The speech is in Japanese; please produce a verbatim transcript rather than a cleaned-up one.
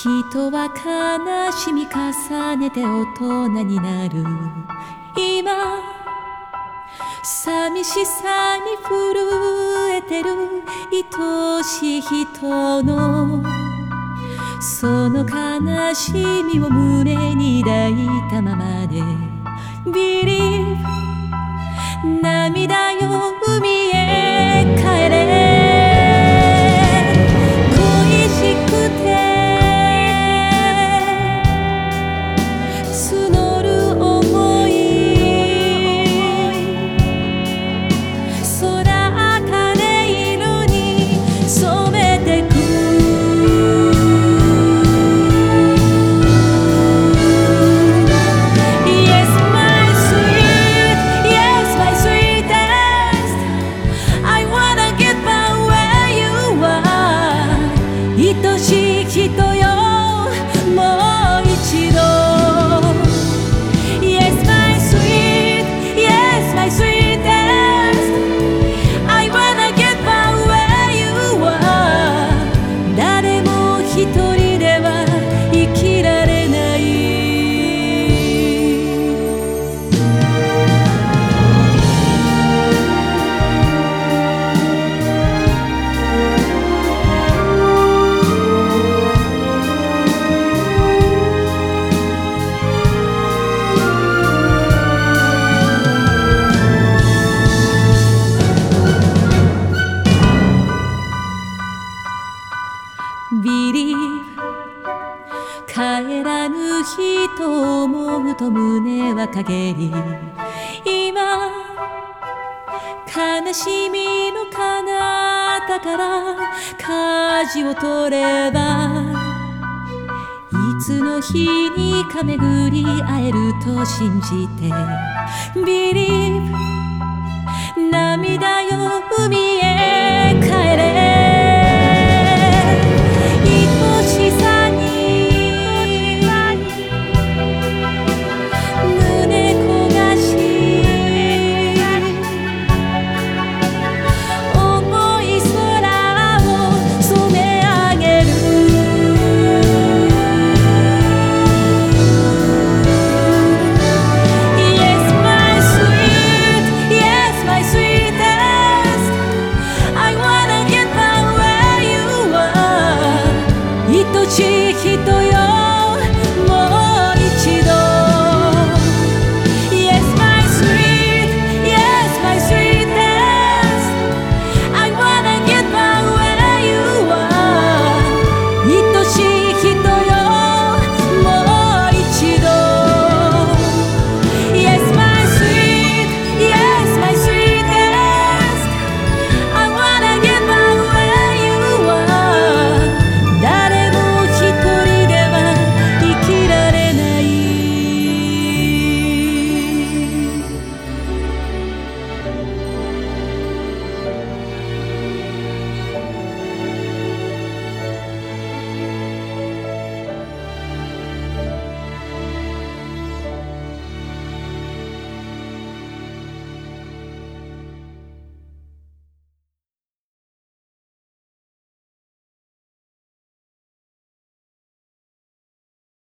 人は悲しみ重ねて大人になる今、寂しさに震えてる愛しい人のその悲しみを胸に抱いたままで Believe 涙よ海へ帰れ恋しくて募る想い空かれ色に染めてく愛しい人よもう一度 Yes my sweet Yes my sweetest I wanna get by where you are 誰も一人では生きられないBelieve 帰らぬ人を思うと胸は陰り今悲しみの彼方から舵を取ればいつの日にか巡り会えると信じて Believe 涙よ海へ